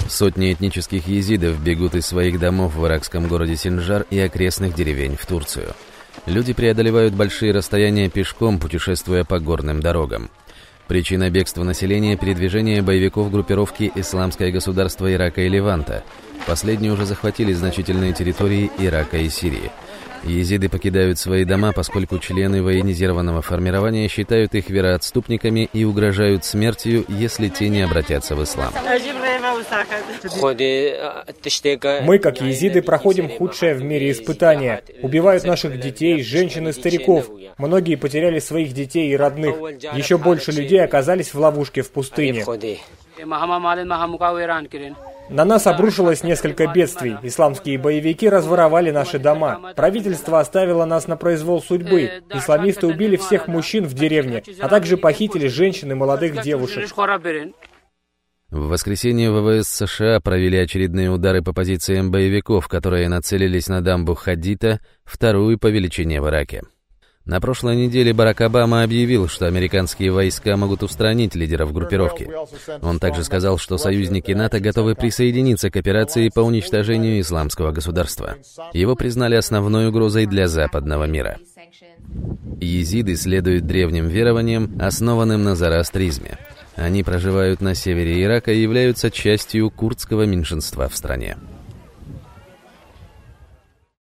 Сотни этнических езидов бегут из своих домов в иракском городе Синджар и окрестных деревень в Турцию. Люди преодолевают большие расстояния пешком, путешествуя по горным дорогам. Причина бегства населения – передвижение боевиков группировки «Исламское государство Ирака и Леванта». Последние уже захватили значительные территории Ирака и Сирии. Езиды покидают свои дома, поскольку члены военизированного формирования считают их вероотступниками и угрожают смертью, если те не обратятся в ислам. Мы, как езиды, проходим худшее в мире испытание. Убивают наших детей, женщин и стариков. Многие потеряли своих детей и родных. Еще больше людей оказались в ловушке в пустыне. На нас обрушилось несколько бедствий. Исламские боевики разворовали наши дома. Правительство оставило нас на произвол судьбы. Исламисты убили всех мужчин в деревне, а также похитили женщин и молодых девушек. В воскресенье ВВС США провели очередные удары по позициям боевиков, которые нацелились на дамбу Хадита, вторую по величине в Ираке. На прошлой неделе Барак Обама объявил, что американские войска могут устранить лидеров группировки. Он также сказал, что союзники НАТО готовы присоединиться к операции по уничтожению исламского государства. Его признали основной угрозой для западного мира. Езиды следуют древним верованиям, основанным на зороастризме. Они проживают на севере Ирака и являются частью курдского меньшинства в стране.